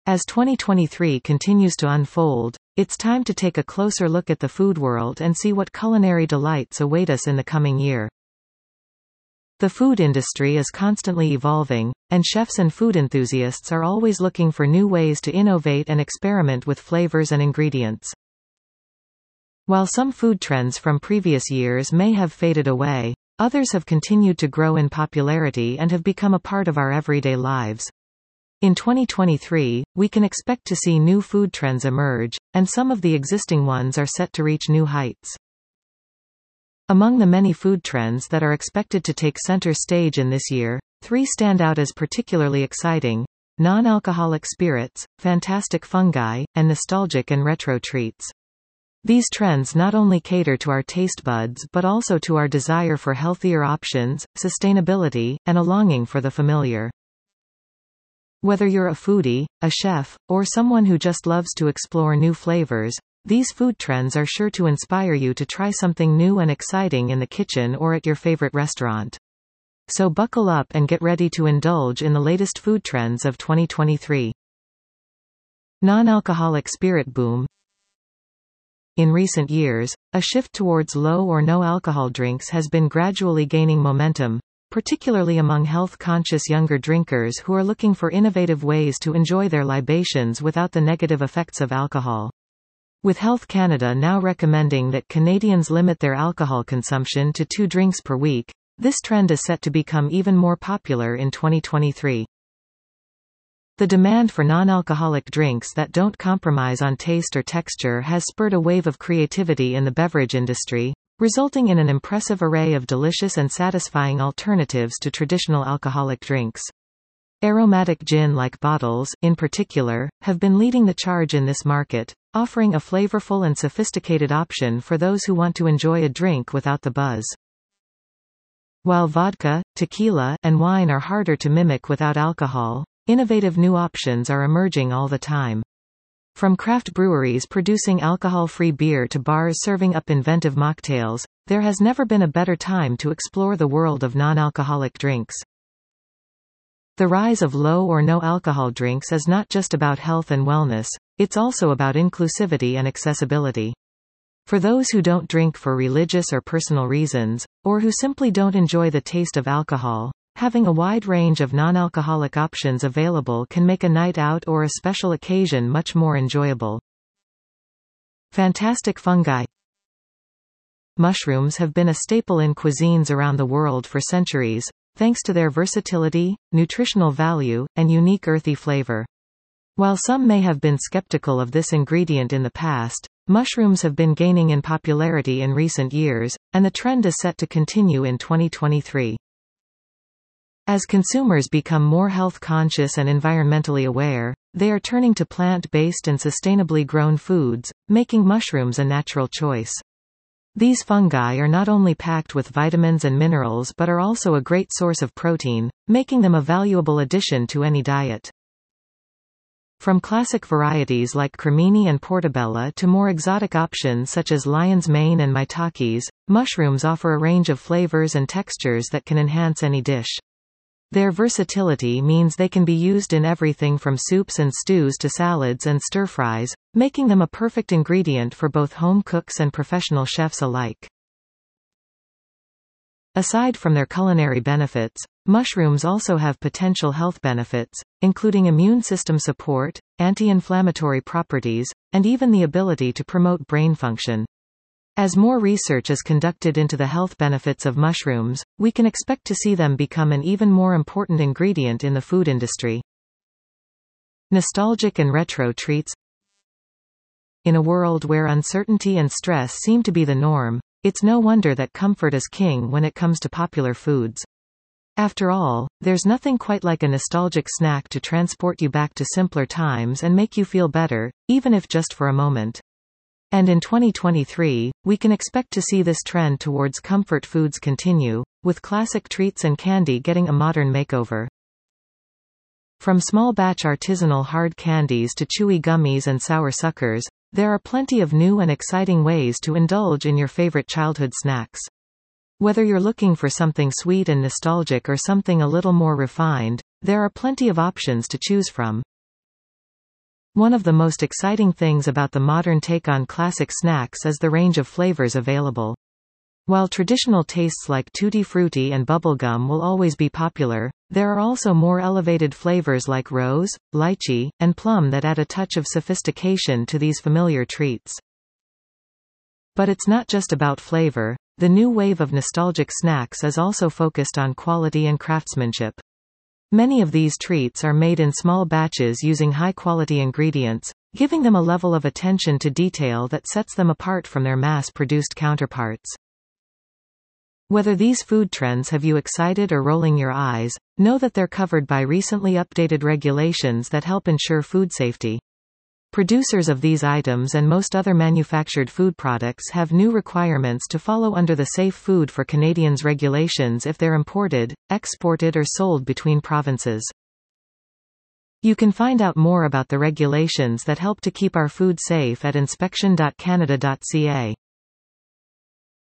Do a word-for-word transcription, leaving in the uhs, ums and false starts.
As twenty twenty-three continues to unfold, it's time to take a closer look at the food world and see what culinary delights await us in the coming year. The food industry is constantly evolving, and chefs and food enthusiasts are always looking for new ways to innovate and experiment with flavors and ingredients. While some food trends from previous years may have faded away, others have continued to grow in popularity and have become a part of our everyday lives. In twenty twenty-three, we can expect to see new food trends emerge, and some of the existing ones are set to reach new heights. Among the many food trends that are expected to take center stage in this year, three stand out as particularly exciting: non-alcoholic spirits, fantastic fungi, and nostalgic and retro treats. These trends not only cater to our taste buds but also to our desire for healthier options, sustainability, and a longing for the familiar. Whether you're a foodie, a chef, or someone who just loves to explore new flavors, these food trends are sure to inspire you to try something new and exciting in the kitchen or at your favorite restaurant. So buckle up and get ready to indulge in the latest food trends of twenty twenty-three. Non-alcoholic spirit boom. In recent years, a shift towards low or no alcohol drinks has been gradually gaining momentum, particularly among health-conscious younger drinkers who are looking for innovative ways to enjoy their libations without the negative effects of alcohol. With Health Canada now recommending that Canadians limit their alcohol consumption to two drinks per week, this trend is set to become even more popular in twenty twenty-three. The demand for non-alcoholic drinks that don't compromise on taste or texture has spurred a wave of creativity in the beverage industry, resulting in an impressive array of delicious and satisfying alternatives to traditional alcoholic drinks. Aromatic gin-like bottles, in particular, have been leading the charge in this market, offering a flavorful and sophisticated option for those who want to enjoy a drink without the buzz. While vodka, tequila, and wine are harder to mimic without alcohol, innovative new options are emerging all the time. From craft breweries producing alcohol-free beer to bars serving up inventive mocktails, there has never been a better time to explore the world of non-alcoholic drinks. The rise of low or no alcohol drinks is not just about health and wellness, it's also about inclusivity and accessibility. For those who don't drink for religious or personal reasons, or who simply don't enjoy the taste of alcohol, having a wide range of non-alcoholic options available can make a night out or a special occasion much more enjoyable. Fantastic fungi. Mushrooms have been a staple in cuisines around the world for centuries, thanks to their versatility, nutritional value, and unique earthy flavor. While some may have been skeptical of this ingredient in the past, mushrooms have been gaining in popularity in recent years, and the trend is set to continue in twenty twenty-three. As consumers become more health-conscious and environmentally aware, they are turning to plant-based and sustainably grown foods, making mushrooms a natural choice. These fungi are not only packed with vitamins and minerals but are also a great source of protein, making them a valuable addition to any diet. From classic varieties like cremini and portobello to more exotic options such as lion's mane and maitakes, mushrooms offer a range of flavors and textures that can enhance any dish. Their versatility means they can be used in everything from soups and stews to salads and stir-fries, making them a perfect ingredient for both home cooks and professional chefs alike. Aside from their culinary benefits, mushrooms also have potential health benefits, including immune system support, anti-inflammatory properties, and even the ability to promote brain function. As more research is conducted into the health benefits of mushrooms, we can expect to see them become an even more important ingredient in the food industry. Nostalgic and retro treats. In a world where uncertainty and stress seem to be the norm, it's no wonder that comfort is king when it comes to popular foods. After all, there's nothing quite like a nostalgic snack to transport you back to simpler times and make you feel better, even if just for a moment. And in twenty twenty-three, we can expect to see this trend towards comfort foods continue, with classic treats and candy getting a modern makeover. From small-batch artisanal hard candies to chewy gummies and sour suckers, there are plenty of new and exciting ways to indulge in your favorite childhood snacks. Whether you're looking for something sweet and nostalgic or something a little more refined, there are plenty of options to choose from. One of the most exciting things about the modern take on classic snacks is the range of flavors available. While traditional tastes like Tutti Frutti and bubblegum will always be popular, there are also more elevated flavors like rose, lychee, and plum that add a touch of sophistication to these familiar treats. But it's not just about flavor. The new wave of nostalgic snacks is also focused on quality and craftsmanship. Many of these treats are made in small batches using high-quality ingredients, giving them a level of attention to detail that sets them apart from their mass-produced counterparts. Whether these food trends have you excited or rolling your eyes, know that they're covered by recently updated regulations that help ensure food safety. Producers of these items and most other manufactured food products have new requirements to follow under the Safe Food for Canadians regulations if they're imported, exported or sold between provinces. You can find out more about the regulations that help to keep our food safe at inspection dot canada dot c a.